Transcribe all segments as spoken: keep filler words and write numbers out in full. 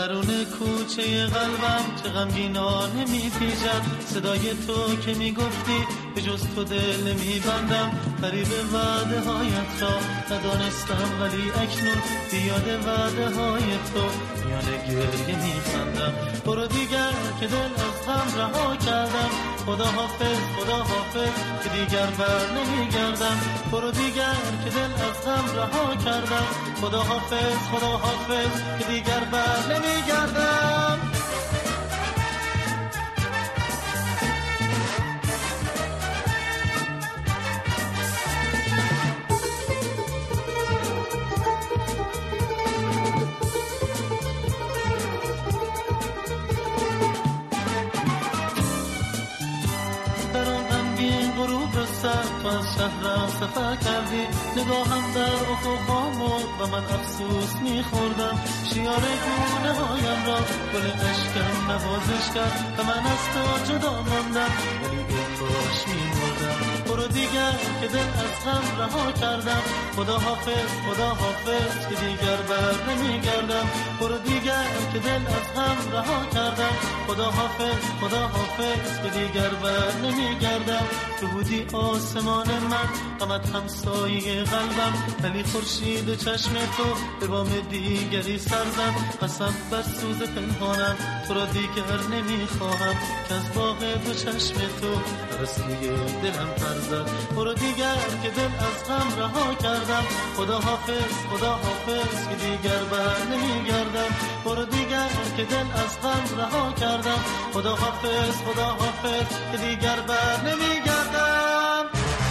درون کوچه قلبم چه غمگینانه میپیچد صدای تو که میگفتی به جز تو دل نمیبندم. فریب وعده هایت را ندانستم ولی اکنون بیاد وعده های تو میان گریه میخندم. برو دیگر که دل از غم رها کردم. خدا حافظ خدا حافظ که دیگر بر نمیگردم. برو دیگر که دل از غم رها کردم. خدا حافظ خدا حافظ که دیگر بر نمیگردم. تو از شهرم سفر کردی نگاهم در افق خامد و من افسوس میخوردم. شیار گونه هایم را گل عشقم نوازش کرد و من از تو جدا ماندم ولی دل باش میمردم. برو دیگر که دل از غم رها کردم. خدا حافظ خدا حافظ که دیگر بر نمیگردم. برو دیگر که دل از غم رها کردم. خدا حافظ خدا حافظ که دیگر بر نمیگردم. تو بودی آسمان من غمت همسایه قلبم ولی خورشید چشم تو به بام دیگری سر زد. قسم بر سوز پنهانم تو را دیگر نمیخواهم که از باغ دو چشم تو رسوی دلم پر زد. برو دیگر که دل از غم رها کردم. خدا حافظ خدا حافظ که دیگر بر نمیگردم. برو دیگر که دل از غم رها کردم. خدا حافظ خدا حافظ که دیگر بر نمیگردم.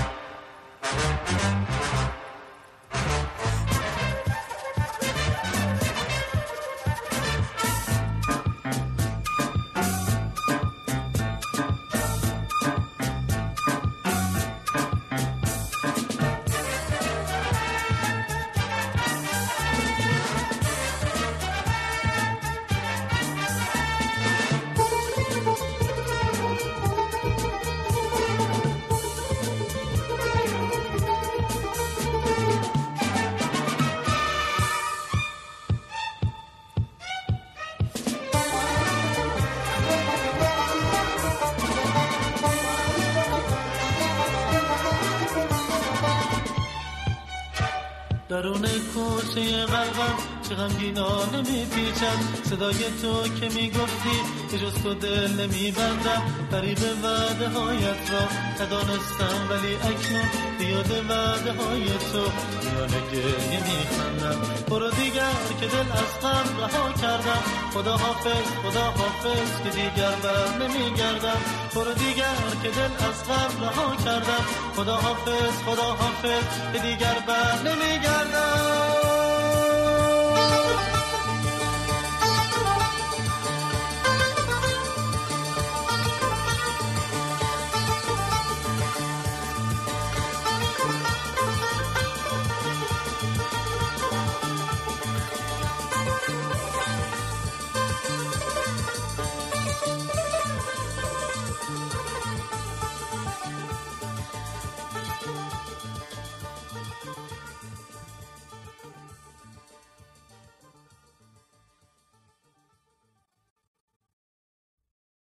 درون کوچه قلبم چه غمگینانه میپیچد صدای تو که میگفتی که جز تو دل نمیبندم. فریب وعده هایت را ندانستم ولی اکنون بیاد وعده های تو میان گریه میخندم. برو دیگر که دل از غم رها کردم. خدا حافظ خدا حافظ که دیگر بر نمیگردم. برو دیگر که دل از غم رها کردم. خدا حافظ خدا حافظ که دیگر بر نمیگردم.